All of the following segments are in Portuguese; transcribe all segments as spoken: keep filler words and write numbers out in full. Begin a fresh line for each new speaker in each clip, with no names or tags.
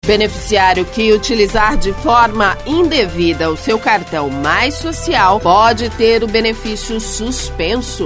Beneficiário que utilizar de forma indevida o seu cartão Mais Social pode ter o benefício suspenso.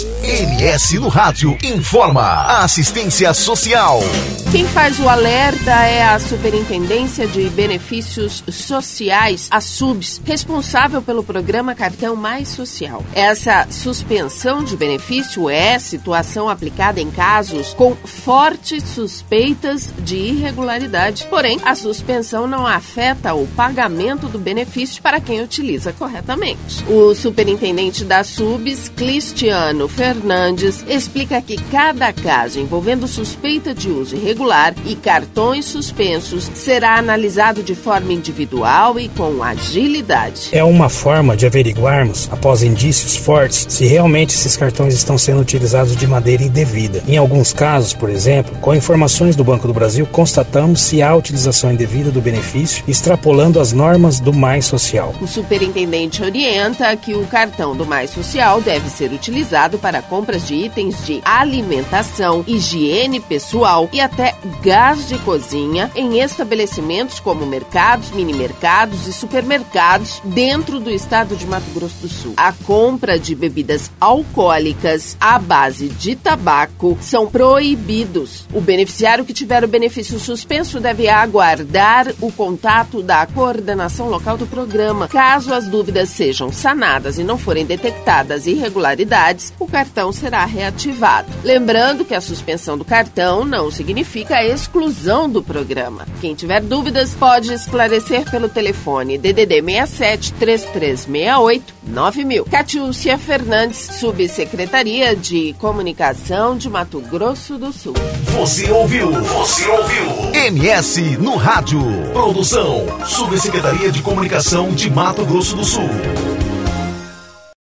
M S no Rádio informa a assistência social.
Quem faz o alerta é a Superintendência de Benefícios Sociais, a SUBS, responsável pelo programa Cartão Mais Social. Essa suspensão de benefício é situação aplicada em casos com fortes suspeitas de irregularidade. Porém, a suspensão não afeta o pagamento do benefício para quem utiliza corretamente. O superintendente da SUBS, Cristiano Fernandes, explica que cada caso envolvendo suspeita de uso irregular e cartões suspensos será analisado de forma individual e com agilidade.
É uma forma de averiguarmos, após indícios fortes, se realmente esses cartões estão sendo utilizados de maneira indevida. Em alguns casos, por exemplo, com informações do Banco do Brasil, constatamos se há utilização indevida do benefício, extrapolando as normas do Mais Social.
O superintendente orienta que o cartão do Mais Social deve ser utilizado para compras de itens de alimentação, higiene pessoal e até gás de cozinha em estabelecimentos como mercados, mini-mercados e supermercados dentro do estado de Mato Grosso do Sul. A compra de bebidas alcoólicas à base de tabaco são proibidos. O beneficiário que tiver o benefício suspenso deve aguardar o contato da coordenação local do programa. Caso as dúvidas sejam sanadas e não forem detectadas irregularidades, o cartão será reativado. Lembrando que a suspensão do cartão não significa a exclusão do programa. Quem tiver dúvidas pode esclarecer pelo telefone D D D seis sete, três três seis oito, nove mil. Catiúcia Fernandes, Subsecretaria de Comunicação de Mato Grosso do Sul.
Você ouviu? Você ouviu? M S no Rádio. Produção, Subsecretaria de Comunicação de Mato Grosso do Sul.